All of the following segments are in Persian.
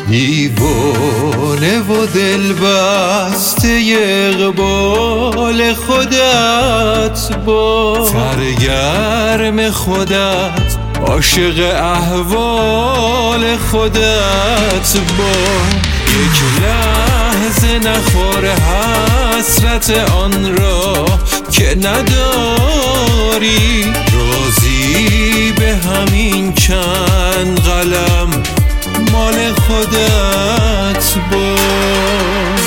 دیوانه و دل بسته اقبال خودت با سرگرم خودت عاشق احوال خودت با یک لحظه نخور حسرت آن را که نداری راضی به همین چند قلم مال خودت باش.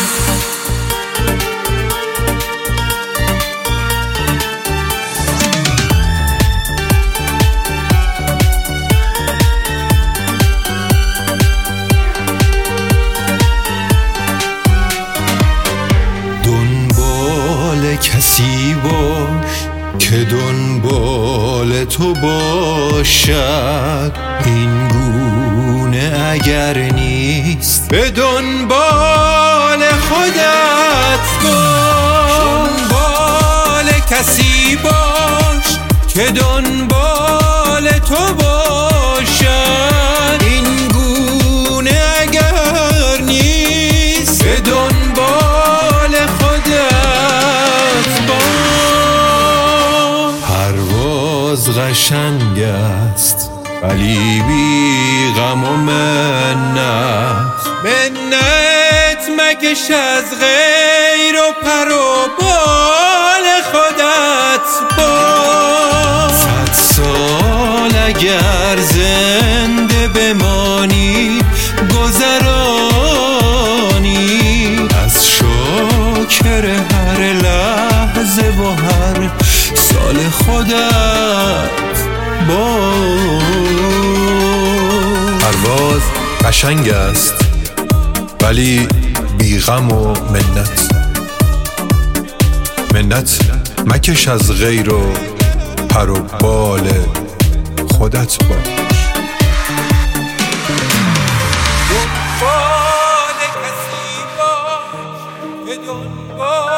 دنبال کسی باش که دنبال تو باشد، این گونه اگر نیست به دنبال خودت باش. دنبال کسی باش که دنبال تو باشد، این گونه اگر نیست به دنبال خودت باش. پرواز قشنگ است ولی بی غم و منت مکش از غیر و پر و بال خودت باش. 100 سال اگر زنده بمانی گذرانی، از شکر هر لحظه و هر سال خودت باش. پرواز قشنگ است ولی بی غم و منت مکش از غیر و پر و بال خودت باش. دنبال کسی باش که دنبال